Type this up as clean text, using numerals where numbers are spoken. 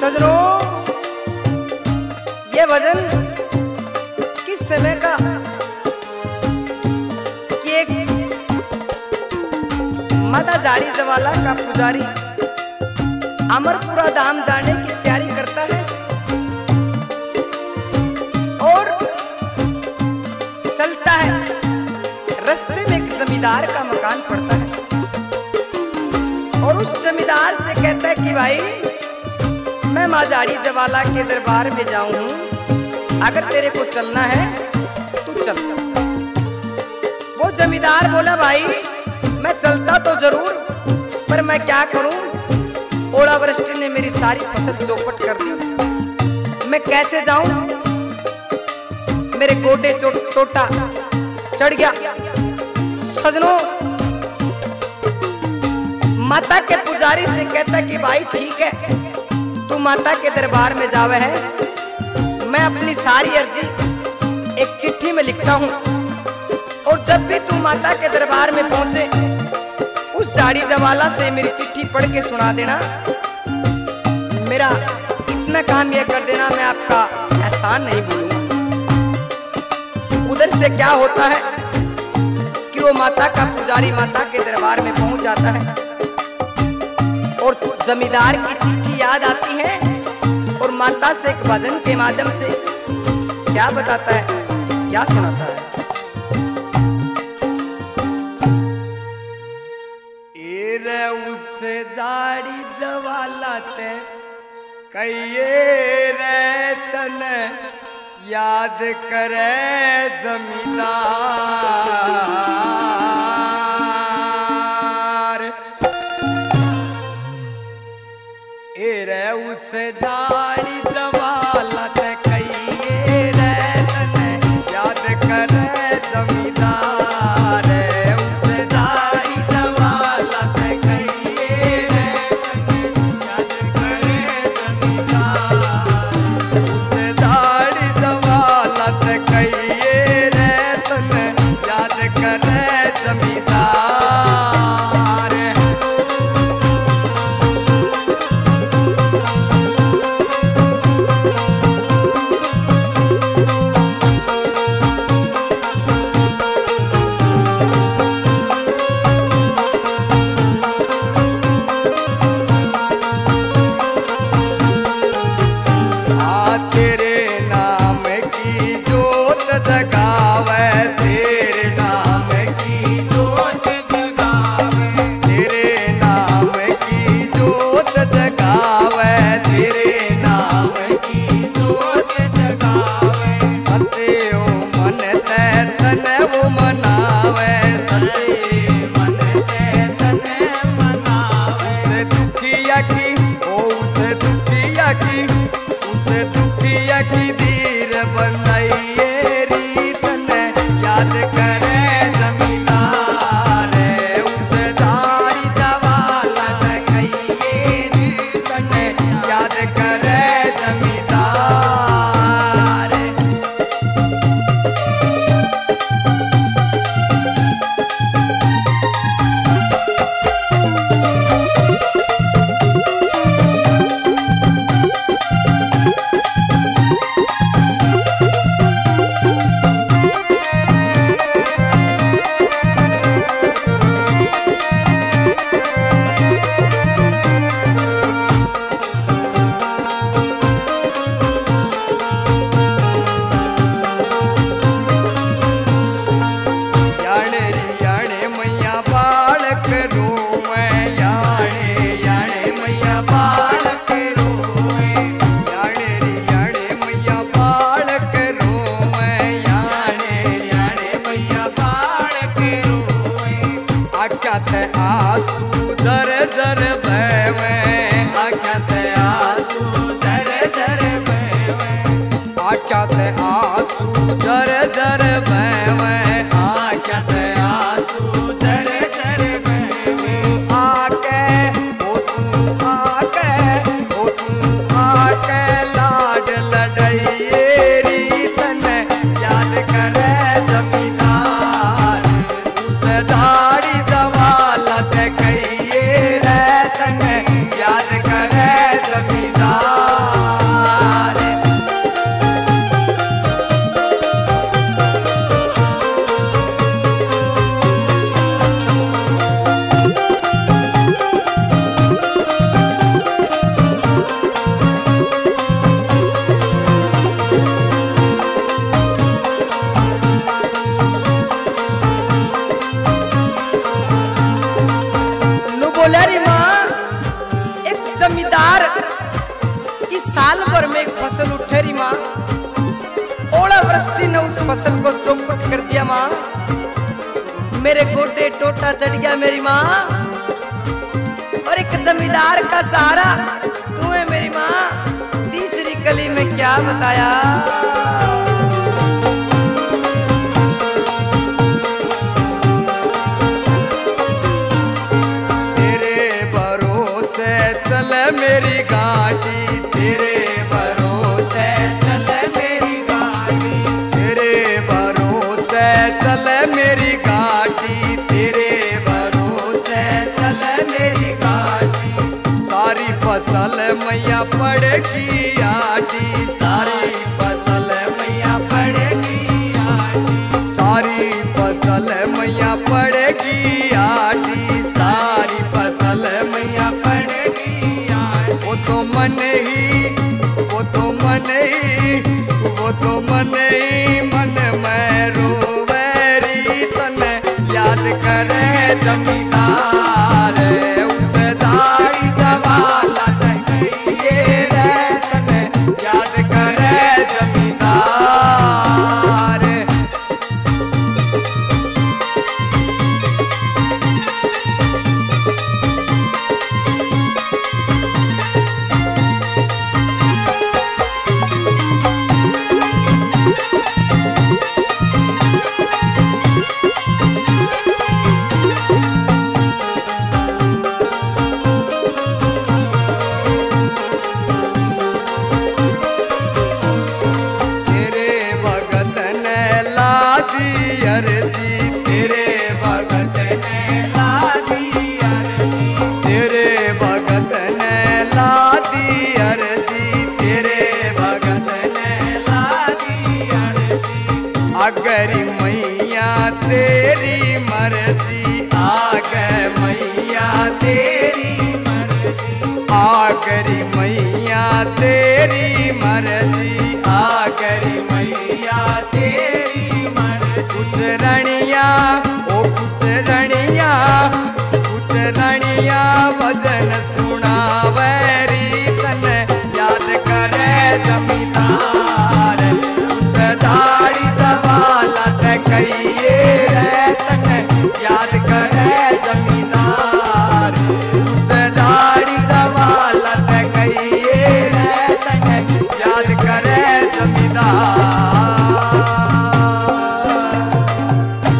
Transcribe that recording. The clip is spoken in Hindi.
सजनों, ये भजन किस समय का कि एक माता जाड़ी जवाला का पुजारी अमरपुरा धाम जाने की तैयारी करता है और चलता है। रास्ते में एक जमींदार का मकान पड़ता है और उस जमींदार से कहता है कि भाई मैं माँ जाड़ी जवाला के दरबार में जाऊं, अगर तेरे को चलना है तू चल। वो जमींदार बोला भाई मैं चलता तो जरूर, पर मैं क्या करूं, ओलावृष्टि ने मेरी सारी फसल चौपट कर दी, मैं कैसे जाऊं, मेरे गोटे टोटा चढ़ गया। सजनों, माता के पुजारी से कहता कि भाई ठीक है, तू माता के दरबार में जावे है, मैं अपनी सारी अर्जी एक चिट्ठी में लिखता हूं और जब भी तू माता के दरबार में पहुंचे उस जाड़ी जवाला से मेरी चिट्ठी पढ़ के सुना देना। मेरा इतना काम यह कर देना, मैं आपका एहसान नहीं भूलूंगा। उधर से क्या होता है कि वो माता का पुजारी माता के दरबार में पहुंच जाता है और जमींदार की चिट्ठी याद आती है और माता से एक भजन के माध्यम से क्या बताता है, क्या सुनाता है। एरे उससे जाड़ी जवाला ते कहिए रे तन याद करे जमींदार। एरे उससे जाड़ी जवाला ते कहिए रे तने याद करे जमींदार। उससे जाड़ी जवाला ते कहिए रे तने याद करे जमींदार। उससे जाड़ी जवाला ते कहिए रे तने याद करे जमींदार। उसे दुखिया की धीर बनाइए रीत ने याद करे जमींदार। उसे जाड़ी जवाला ते कहिए रीत ने याद करे जमींदार। आंसू झर झर बहवे, आँखों ते आंसू झर झर बहवे, आँखों ते आंसू झर झर बहवे, आँखों ते आंसू झर झर बहवे। आके ओ तू आके, ओ तू आके लाड लड़ाइए रीत ने याद करे जमींदार। उसे जाड़ी जवाला ते कहिए रे तने याद करे जमींदार। साल भर में एक फसल उठे रही माँ, ओलावृष्टि ने उस फसल को चौपट कर दिया माँ। मेरे गोटे टोटा चढ़ गया मेरी माँ, और एक जमींदार का सहारा तू है मेरी माँ। तीसरी कली में क्या बताया। मेरी गाड़ी तेरे भरोसे चले मेरी गाड़ी, तेरे भरोसे चले मेरी गाड़ी, तेरे भरोसे चले मेरी गाड़ी। सारी फसल मैया पड़ेगी आटी, सारी फसल मैया पड़ेगी आटी, सारी फसल मैया पड़ेगी आटी, सारी फसल मैया पड़ेगी। वो तो मन ही, वो तो मन ही, वो तो मन ही मन में रोवेरी तने याद करे जमींदार, उसे दाई जवाला ये तने याद करे जमींदार। अर्जी तेरे भगत ने ला दी अर्जी, तेरे भगत ने ला दी अर्जी, तेरे भगत ने ला दी अर्जी। अगर